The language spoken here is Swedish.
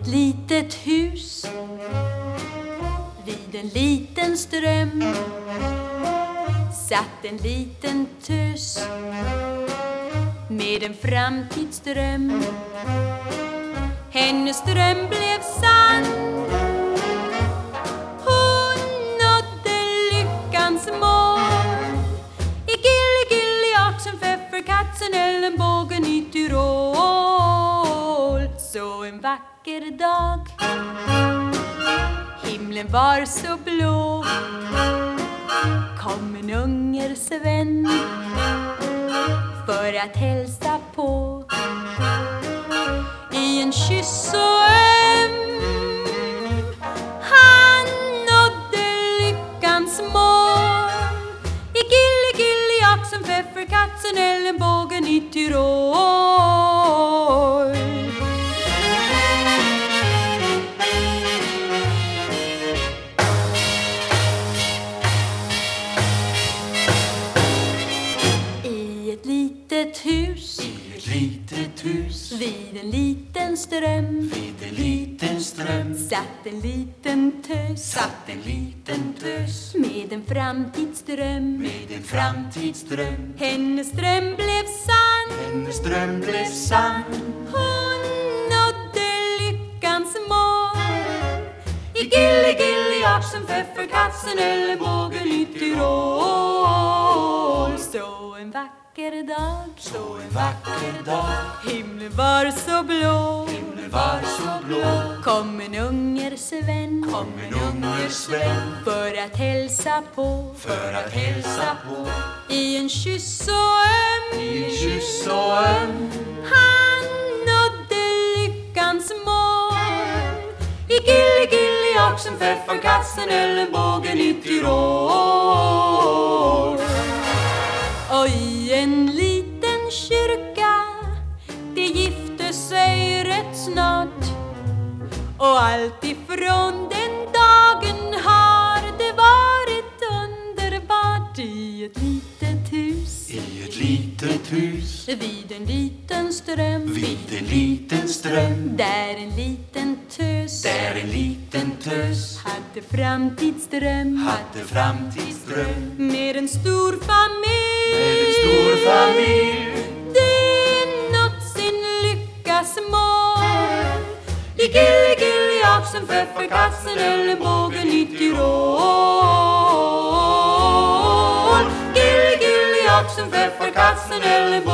ett litet hus vid en liten ström satt en liten tös med en framtidsdröm. Hennes dröm blev sann. Hon nådde lyckans mål i Gilly, Oxenpfeffer, Katzenellenbogen i Tyrol. Så en vacker dag, himlen var så blå, kom en ungersvän för att hälsa på. I en kyss så öm han nådde lyckans mål i Gilly, Oxenpfeffer, Katzenellenbogen i Tyrol. I ett litet hus vid en liten ström satt en liten tös med en framtidsdröm. Hennes dröm blev sann. Hon nådde lyckans mål i Gilly, Oxenpfeffer, Katzenellenbogen i Tyrol. Så en vacker dag, himlen var så blå, kom en ungersvän för att hälsa på. I en kyss så öm han nådde lyckans mål i Gilly, Oxenpfeffer, Katzenellenbogen i Tyrol. Och i en liten kyrka det gifte sig rätt snart, och allt ifrån den dagen har det varit underbart. I ett litet hus vid en liten ström där en liten tös hade framtidsdröm med en stor familj. Det nått sin lyckas mål i Gilly, Oxenpfeffer, Katzenellenbogen i Tyrol. Gilly, Oxenpfeffer, Katzenellenbogen